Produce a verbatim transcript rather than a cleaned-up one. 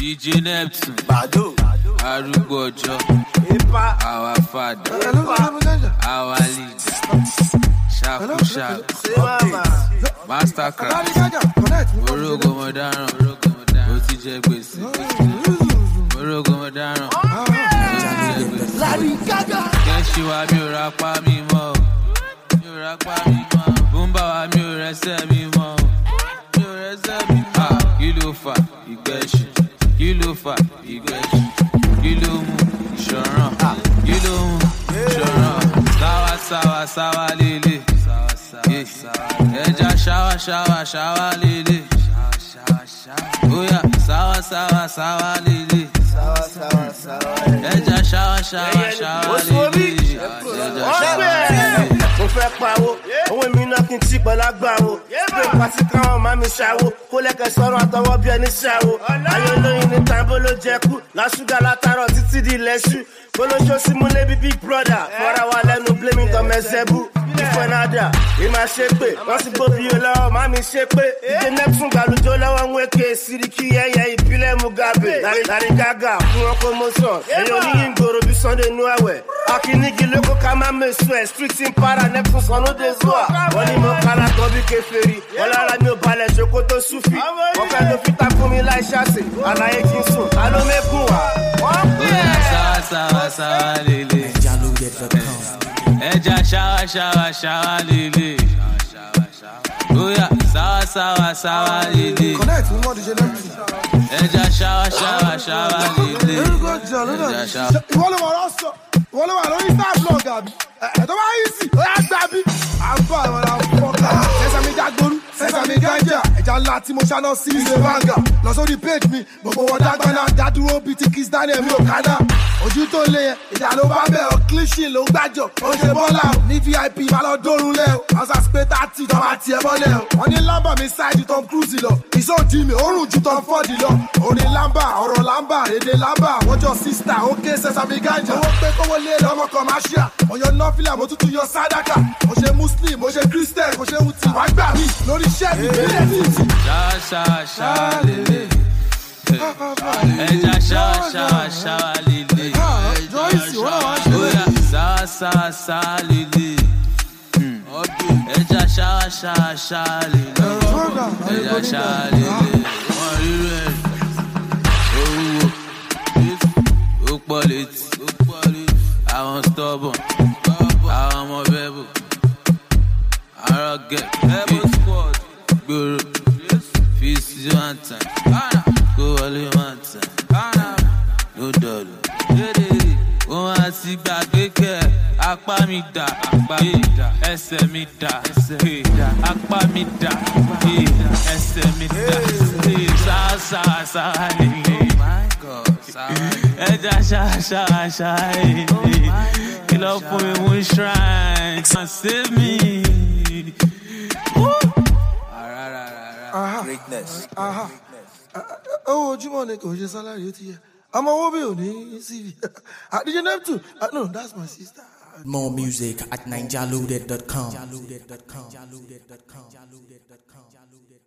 D J Neptune, Bado, Arúgbó ọjọ́, our father, our leader, Shaku Shaku, Mastercraft, Orogo Modern, ó ti jẹ gbèsè, Orogo Modern, ó ti jẹ gbèsè. Kẹ́sì wa mi ò ra pa mi mọ́, mi ò ra pa mi mọ́, Bùnbà wa mi ò rẹsẹ̀ mi mọ́, mi ò rẹsẹ̀ mi mọ́. Kí ló fà ìgbẹ́sì? Kí ló fà ìgbẹ́sì? Kí ló mú ìṣọ̀ràn? Kí ló mú ìṣọ̀ràn? Sáwá sáwá sáwá lélẹ̀. Ẹja ṣáwá ṣáwá ṣáwá lélẹ̀. Óyá sáwá sáwá sáwá lélẹ̀. Ẹja ṣáwá ṣáwá ṣáwá lélẹ̀. Ẹja ṣáwá lélẹ̀. Mo fẹ́ pawó, owó mi náà kí n tí pẹ̀lú agbáwo. Pé pàtí káwọn máa mi ṣàwó, kó lẹ́kẹ̀ sọ̀rọ̀ àtọwọ́ bí ẹni ṣàwó. Ayé olóyin ní tàǹbó ló jẹ kú, lásùgà látàrọ̀ títí di lẹ́ṣù. Bolóṣó sí múlé bí big brother, fọ́ra wa lẹ́nu blaming tọmọ ẹsẹ̀ bú. Ìfẹ́ nádà, ìmá ṣe pé, wọ́n ti gbóbi olówó, má mi ṣe pé. Ìdè Neptune gbàlùjọ lọ́wọ́ ń wéke, Siriki ẹyẹ ìbílẹ̀ Mugabe. Lárí Gaga fún wọn promotion, èyí oníyìn gbòòrò bí Sunday nú àwẹ̀. Akínnígi lóko ká má mẹ́sùn ẹ̀, street in para Neptune sọ̀nù dé zuwa. Wọ́n ní mo kálá tán bí kèfèrí, wọ́n lára mi ò balẹ̀ ṣoko tó súfì. Wọ́n fẹ́ lo fítà fún mi láì ṣàṣì, àlàyé kì í sùn, ta ló mẹ́kùn wá? Wọ́n pè é. Sáwá sáwá sáwá lélẹ̀. Ẹja ṣáwá ṣáwá ṣáwá lélẹ̀. Óyá sáwá sáwá sáwá lélẹ̀. Ẹja ṣáwá ṣáwá ṣáwá lélẹ̀. Ẹja ṣáwá. Ìwọ ló wà lọ́sọ̀, ìwọ ló wà lórí star blog àbí? Ẹ̀tọ́ bá yí sí, ó yá gbà bí. Àbọ̀ àwọn ará fọ́ọ̀kà. Sẹ́sàmì Dagboru, Sẹ́sàmì Ganja. Ẹja ńlá tí mo ṣáná sí ilé Vanga. Lọ sórí page mi, gbogbo wọn dágbáná. Dádúró bíi ti Kiss Daniel mi ò kánná. Ojú tó lé yẹn, ìjà ló bá bẹ̀ ọ́, clean ló ń gbàjọ. Ó ṣe bọ́lá o, ní V I P máa lọ dórun lẹ́ o. Àwọn sàṣpé tààtì tó máa tiẹ̀ bọ́lẹ̀ o. Wọ́n ní lámbà mi ṣáìdì Tom Cruise lọ. Ìṣòdì mi, òórùn ju Tom Ford lọ. Orin lámbà, ọ̀rọ̀ lámbà, èdè lámbà. Wọ́n jọ sísítà, ó ké Sẹ́sàmì Ganja. Owó pé kówó lé lọ́mọ commercial. Mo yan nọ́fìlà, mo tútù yan sádàkà. Mo ṣe Muslim, mo ṣe Christian, mo ṣe Houthi. Wàá gbà mí lórí iṣẹ́ mi nílẹ̀ títì. Ṣáwá ṣáwá ṣáwá lélẹ̀. Ẹja ṣáwá ṣáwá ṣáwá lélẹ̀. Óyá sáwá sáwá sáwá lélẹ̀. Ẹja ṣáwá ṣáwá ṣáwá lélẹ̀. Ẹja ṣáwá lélẹ̀. Wọ́n rírú ẹ̀ owó ó pọ̀ létí. Àwọn stubborn, àwọn ọmọ bẹ́bù, àrọ̀ gẹ̀, gbòòrò, fi sí one time, kó wọlé one time, ló dọ̀lù. Wọ́n á sì gbàgbé kẹ́ apá mi dà, ẹsẹ̀ mi dà, apá mi dà, ẹsẹ̀ mi dà, sáà sáà sáà nílé. Ẹja ṣáà ṣáà ṣáà nílé. Kill up for me one shrine, can save me. Greatness. Aha. Oh, ojúmọ́ ni kò ṣe salary ó ti yẹ. Ọmọ owó bí ò ní C V. D J Neptune. No, that's my sister. More music at ninja loaded dot com.